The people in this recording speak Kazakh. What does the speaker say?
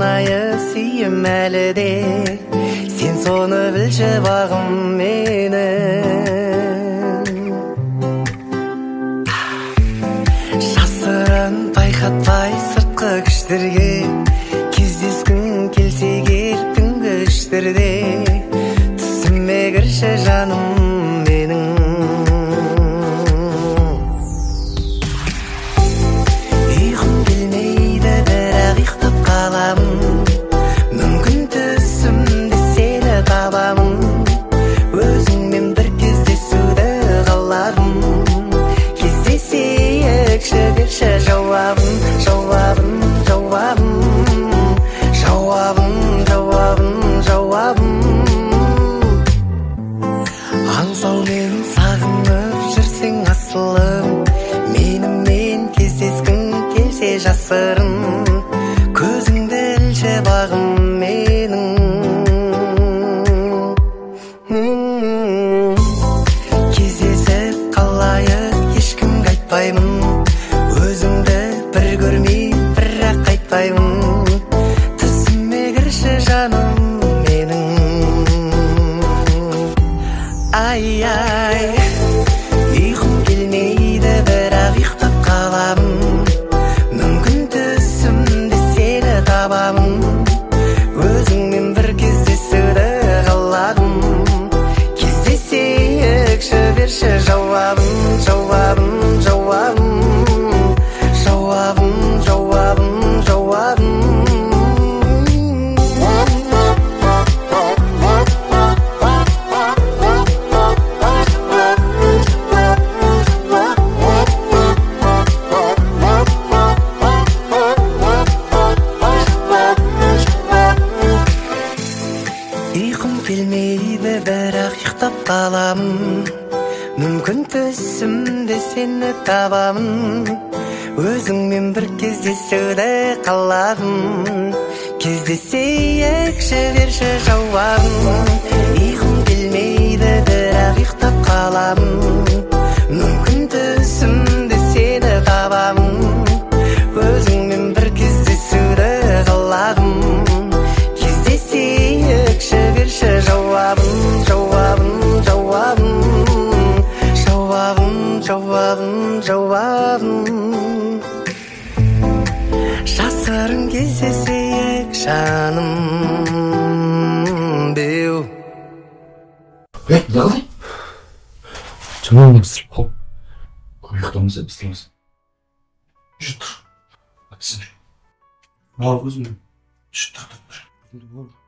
шынайы сүйем әлі де, сен соны білші бағым менің. Жасырын байқатпай сыртқы күштерге, кездескің келсе келіп түнгі іштерде, түсіме кірші жаным менің. Ұйқым келмейді, бірақ ұйықтап қаламын, мүмкін түсімде сені табамын, өзіңмен бір кездесуді қаладым. Кездесейікші, берші жауабын, жауабын, жауабын, жауабын, жауабын, жауабын. Аңсаумен сағынып жүрсең асылым, менімен кездескің келсе жасырын, көзіңді ілші бағым менің. Кездесіп қалайық, ешкімге айтпаймын, өзіңді бір көрмей бірақ қайтпаймын, түсіме кірші жаным менің. Ай-ай, ұйқым келмейді, бірақ ұйықтап қаламын, мүмкін түсімде сені табамын, өзіңмен бір кездесуді қаладым. Кездесейікші, берші жауабын, жауабын, жауабын, жауабын, жауабын, жауабын. Ұйқым келмейді, бірақ ұйықтап қаламын, мүмкін түсімде сені табамын, өзіңмен бір кездесуді қаладым. Кездесейікші, берші жауабын. Ұйқым келмейді, бірақ ұйықтап қаламын, мүмкін түсімде сені табамын, өзіңмен бір кездесуді қаладым. Кездесейікші, берші жауабын, жауабын, жауабын, жауабын, жауабын, жауабын. Жасырын кездесейік жаным беу. Не қалай? Жаңағы пісіріп қалып, ұйықтамыз біздеміз. Жүр тұр. Атсын. Мал көзім. Жүр тұр.